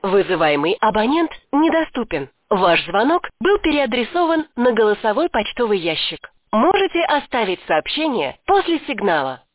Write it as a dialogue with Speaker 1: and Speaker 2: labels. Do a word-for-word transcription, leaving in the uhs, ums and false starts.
Speaker 1: Вызываемый абонент недоступен. Ваш звонок был переадресован на голосовой почтовый ящик. Можете оставить сообщение после сигнала.